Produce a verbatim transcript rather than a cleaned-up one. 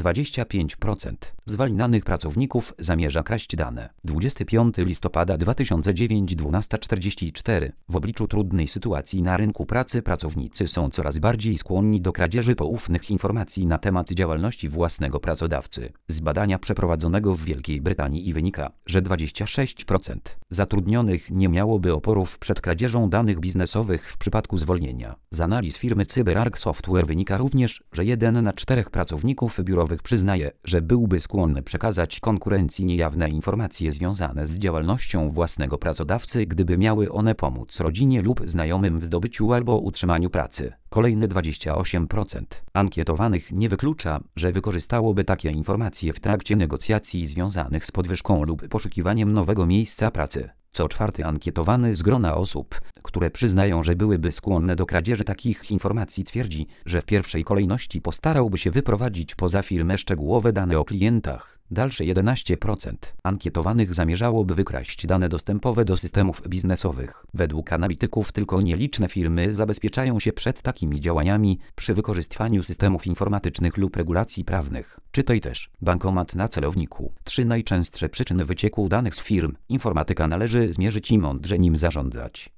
dwadzieścia pięć procent zwalnianych pracowników zamierza kraść dane. dwudziestego piątego listopada dwa tysiące dziewiątego, dwunasta czterdzieści cztery. W obliczu trudnej sytuacji na rynku pracy pracownicy są coraz bardziej skłonni do kradzieży poufnych informacji na temat działalności własnego pracodawcy. Z badania przeprowadzonego w Wielkiej Brytanii wynika, że dwadzieścia sześć procent zatrudnionych nie miałoby oporów przed kradzieżą danych biznesowych w przypadku zwolnienia. Z analiz firmy CyberArk Software wynika również, że jeden na czterech pracowników biurowych przyznaje, że byłby skłonny przekazać konkurencji niejawne informacje związane z działalnością własnego pracodawcy, gdyby miały one pomóc rodzinie lub znajomym w zdobyciu albo utrzymaniu pracy. Kolejne dwadzieścia osiem procent ankietowanych nie wyklucza, że wykorzystałoby takie informacje w trakcie negocjacji związanych z podwyżką lub poszukiwaniem nowego miejsca pracy. Co czwarty ankietowany z grona osób, które przyznają, że byłyby skłonne do kradzieży takich informacji, twierdzi, że w pierwszej kolejności postarałby się wyprowadzić poza firmę szczegółowe dane o klientach. Dalsze jedenaście procent ankietowanych zamierzałoby wykraść dane dostępowe do systemów biznesowych. Według analityków tylko nieliczne firmy zabezpieczają się przed takimi działaniami przy wykorzystywaniu systemów informatycznych lub regulacji prawnych. Czytaj też bankomat na celowniku. Trzy najczęstsze przyczyny wycieku danych z firm. Informatyka należy zmierzyć i mądrze nim zarządzać.